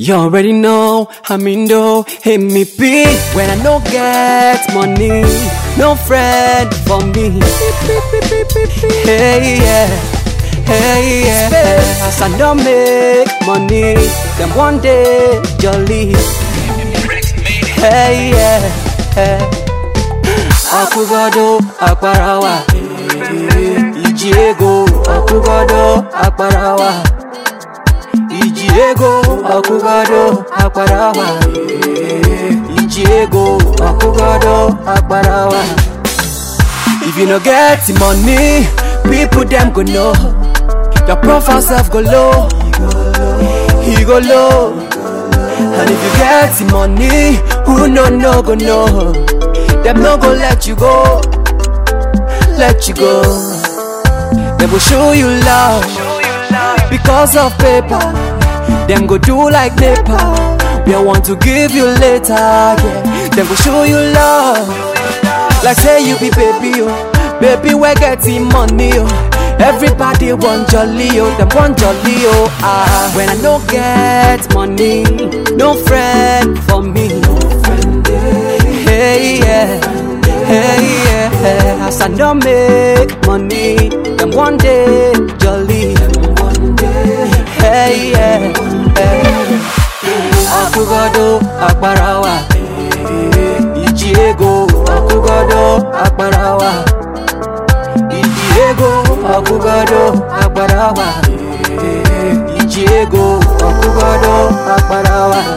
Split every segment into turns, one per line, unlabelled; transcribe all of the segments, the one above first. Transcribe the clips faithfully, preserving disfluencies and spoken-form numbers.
You already know, I'm in though, hit me P. When I no get money, no friend for me. Hey yeah, hey yeah. As I don't make money, then one day jolly. Hey yeah, hey. Akugado akbarawa, Ijiego akugado akbarawa. Ijiego akugado akbarawa, Ijiego akugado akbarawa. If you no get money, people them go know. Your profile self go low, he go low. And if you get money, who no no go know. Them no go let you go, let you go. They will show you love because of paper. Them go do like NEPA. We want to give you later, yeah. Them go show you love like say you be baby, oh. Baby we getting money, oh. Everybody want jolly, oh. Them want jolly, oh. Ah, when I no get money, no friend for me. Hey yeah, hey yeah. As I don't make money, then one day jolly. Hey yeah, hey. Akugado akbarawa, Ijiego akugado akbarawa, Ijiego akugado akbarawa, Ijiego akugado akbarawa.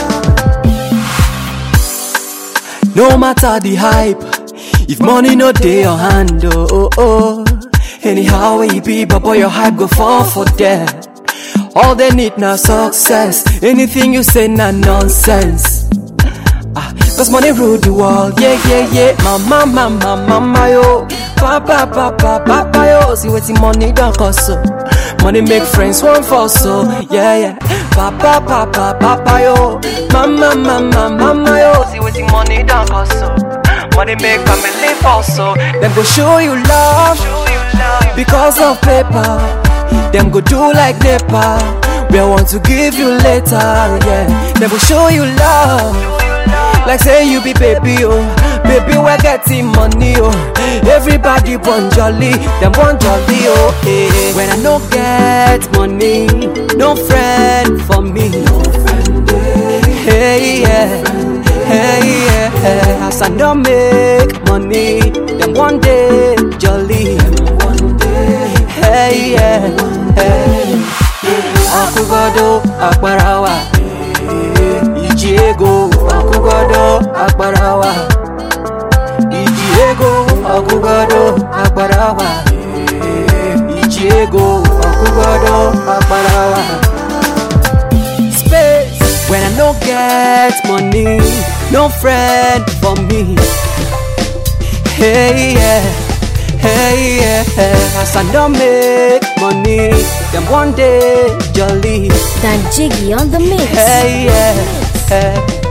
No matter the hype, if money no dey your hand, oh oh oh. Anyhow it be, but boy your hype go fall for that. All they need now success. Anything you say na nonsense. Ah, cause money rule the world, yeah yeah yeah. Mama mama mama yo, papa papa papa yo. See what the money don't cost so. Money make friends one for so, yeah yeah. Papa papa papa yo, mama mama mama yo. See what the money don't cost so. Money make family for so. Them go show you love because of paper. Them go do like NEPA. We want to give you later, yeah. Them go show you love like say you be baby, oh. Baby we getting money, oh. Everybody want jolly, them want jolly, oh. Hey. When I no get money, no friend for me. Hey yeah, hey yeah. As I don't make money, then one day jolly. Hey yeah, hey. Akugado akbarawa, Ijiego akugado akbarawa, Ijiego akugado akbarawa, Ijiego akugado akbarawa. Space. When I no get money, no friend for me. Hey yeah. Hey yeah, as I don't make money, then one day jolly.
Dan Jiggy on the mix.
Hey yeah, hey.